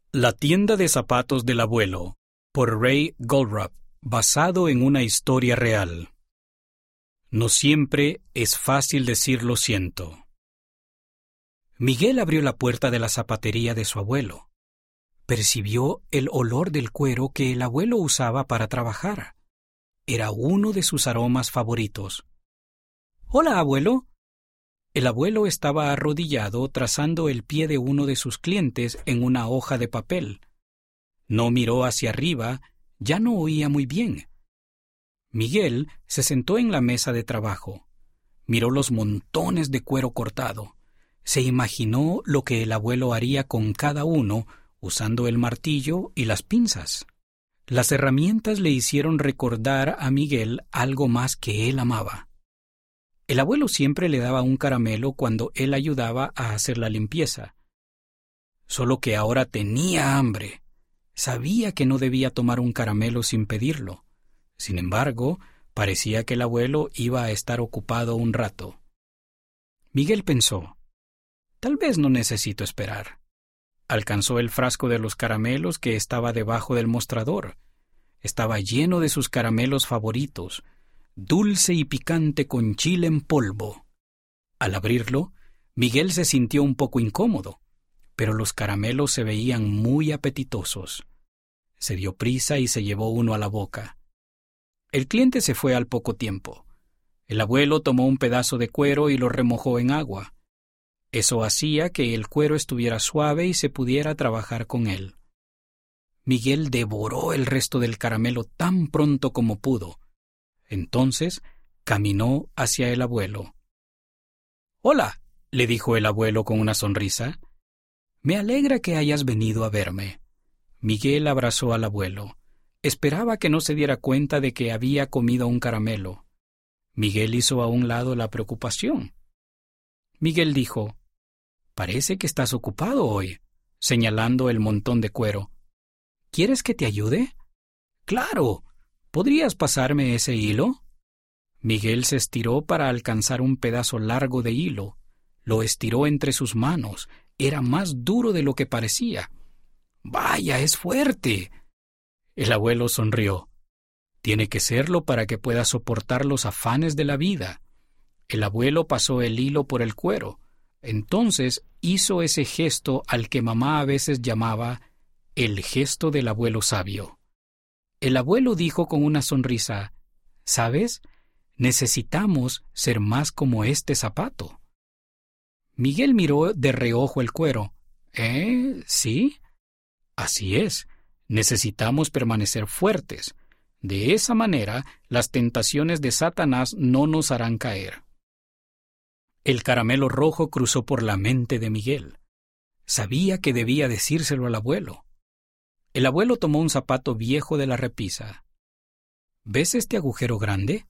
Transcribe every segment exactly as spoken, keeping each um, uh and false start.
La tienda de zapatos del abuelo, por Ray Goldrup, basado en una historia real. No siempre es fácil decir lo siento. Miguel abrió la puerta de la zapatería de su abuelo. Percibió el olor del cuero que el abuelo usaba para trabajar. Era uno de sus aromas favoritos. «Hola, abuelo». El abuelo estaba arrodillado trazando el pie de uno de sus clientes en una hoja de papel. No miró hacia arriba, ya no oía muy bien. Miguel se sentó en la mesa de trabajo. Miró los montones de cuero cortado. Se imaginó lo que el abuelo haría con cada uno, usando el martillo y las pinzas. Las herramientas le hicieron recordar a Miguel algo más que él amaba. El abuelo siempre le daba un caramelo cuando él ayudaba a hacer la limpieza. Solo que ahora tenía hambre. Sabía que no debía tomar un caramelo sin pedirlo. Sin embargo, parecía que el abuelo iba a estar ocupado un rato. Miguel pensó, tal vez no necesito esperar. Alcanzó el frasco de los caramelos que estaba debajo del mostrador. Estaba lleno de sus caramelos favoritos, dulce y picante con chile en polvo. Al abrirlo, Miguel se sintió un poco incómodo, pero los caramelos se veían muy apetitosos. Se dio prisa y se llevó uno a la boca. El cliente se fue al poco tiempo. El abuelo tomó un pedazo de cuero y lo remojó en agua. Eso hacía que el cuero estuviera suave y se pudiera trabajar con él. Miguel devoró el resto del caramelo tan pronto como pudo. Entonces caminó hacia el abuelo. «Hola», le dijo el abuelo con una sonrisa. «Me alegra que hayas venido a verme». Miguel abrazó al abuelo. Esperaba que no se diera cuenta de que había comido un caramelo. Miguel hizo a un lado la preocupación. Miguel dijo, «Parece que estás ocupado hoy», señalando el montón de cuero. «¿Quieres que te ayude?» «Claro. ¿Podrías pasarme ese hilo?» Miguel se estiró para alcanzar un pedazo largo de hilo. Lo estiró entre sus manos. Era más duro de lo que parecía. «¡Vaya, es fuerte!» El abuelo sonrió. «Tiene que serlo para que pueda soportar los afanes de la vida». El abuelo pasó el hilo por el cuero. Entonces hizo ese gesto al que mamá a veces llamaba el gesto del abuelo sabio. El abuelo dijo con una sonrisa, «¿Sabes? Necesitamos ser más como este zapato». Miguel miró de reojo el cuero. «¿Eh? ¿Sí?» «Así es. Necesitamos permanecer fuertes. De esa manera, las tentaciones de Satanás no nos harán caer». El caramelo rojo cruzó por la mente de Miguel. Sabía que debía decírselo al abuelo. El abuelo tomó un zapato viejo de la repisa. «¿Ves este agujero grande?»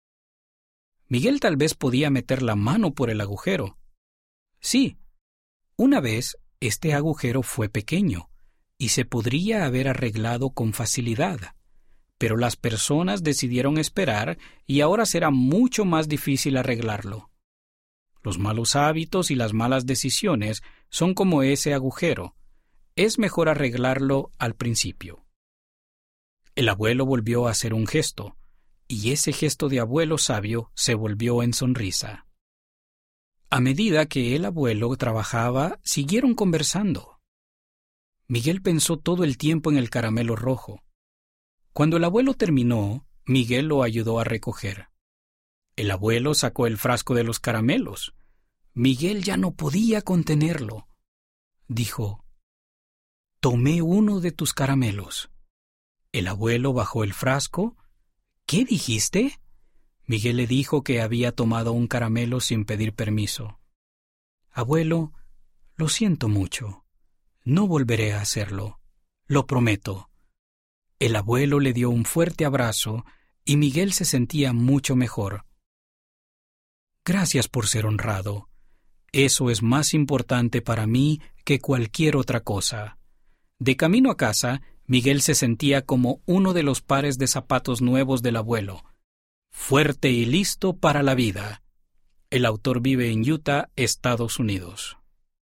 Miguel tal vez podía meter la mano por el agujero. Sí, una vez este agujero fue pequeño y se podría haber arreglado con facilidad, pero las personas decidieron esperar y ahora será mucho más difícil arreglarlo. Los malos hábitos y las malas decisiones son como ese agujero. Es mejor arreglarlo al principio. El abuelo volvió a hacer un gesto, y ese gesto de abuelo sabio se volvió en sonrisa. A medida que el abuelo trabajaba, siguieron conversando. Miguel pensó todo el tiempo en el caramelo rojo. Cuando el abuelo terminó, Miguel lo ayudó a recoger. El abuelo sacó el frasco de los caramelos. Miguel ya no podía contenerlo. Dijo, «Tomé uno de tus caramelos». El abuelo bajó el frasco. «¿Qué dijiste?» Miguel le dijo que había tomado un caramelo sin pedir permiso. «Abuelo, lo siento mucho. No volveré a hacerlo. Lo prometo». El abuelo le dio un fuerte abrazo y Miguel se sentía mucho mejor. «Gracias por ser honrado. Eso es más importante para mí que cualquier otra cosa». De camino a casa, Miguel se sentía como uno de los pares de zapatos nuevos del abuelo, fuerte y listo para la vida. El autor vive en Utah, Estados Unidos.